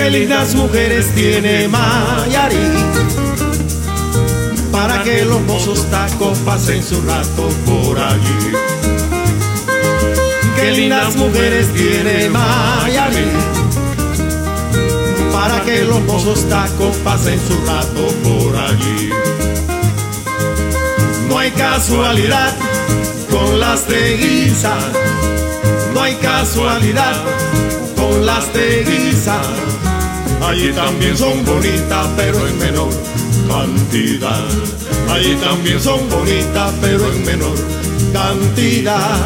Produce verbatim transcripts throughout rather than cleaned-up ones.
Qué lindas mujeres tiene Mayarí, para que los mozos tacos pasen su rato por allí. Qué lindas mujeres tiene Mayarí, para que los mozos tacos pasen su rato por allí. No hay casualidad con las de Guisa, no hay casualidad con las de Guisa. Allí también son bonitas, pero en menor cantidad. Allí también son bonitas, pero en menor cantidad.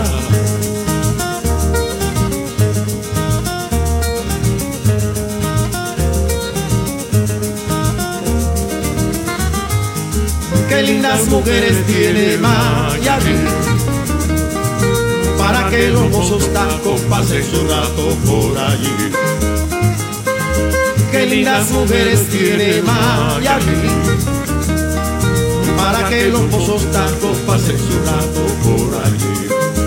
Qué lindas mujeres tiene Mayarí, para que los mozos tacos pasen su rato por allí. Qué lindas mujeres tiene Mayarí, para que los mozos tacos pasen su rato por allí.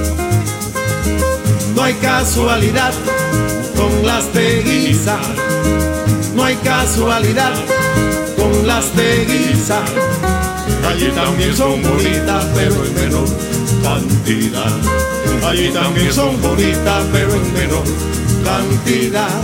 No hay casualidad con las de Guisa, no hay casualidad con las de Guisa. Allí también son bonitas, pero en menor cantidad. Allí también son bonitas, pero en menor cantidad.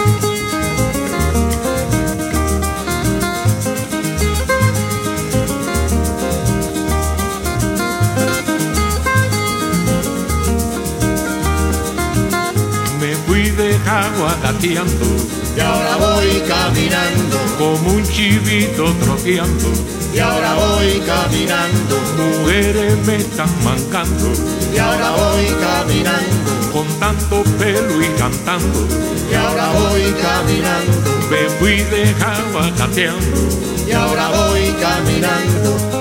Me fui de Jagua gateando y ahora voy caminando, como un chivito troteando. Y ahora voy caminando, mujeres me están mancando. Y ahora voy caminando, con tanto pelo y cantando. Y ahora voy caminando, me fui de Jagua gateando. Y ahora voy caminando.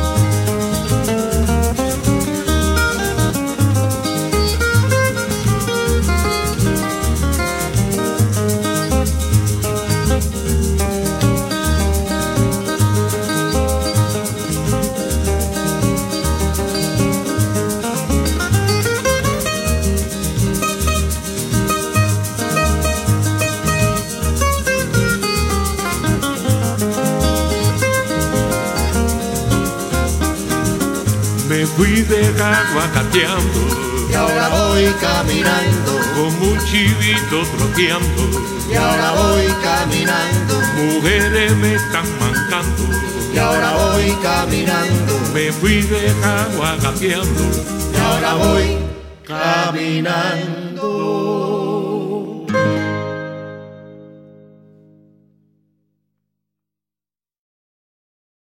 Me fui de Jagua gateando, y ahora voy caminando, como un chivito troteando. Y ahora voy caminando, mujeres me están mancando. Y ahora voy caminando, me fui de Jagua gateando. Y ahora voy caminando.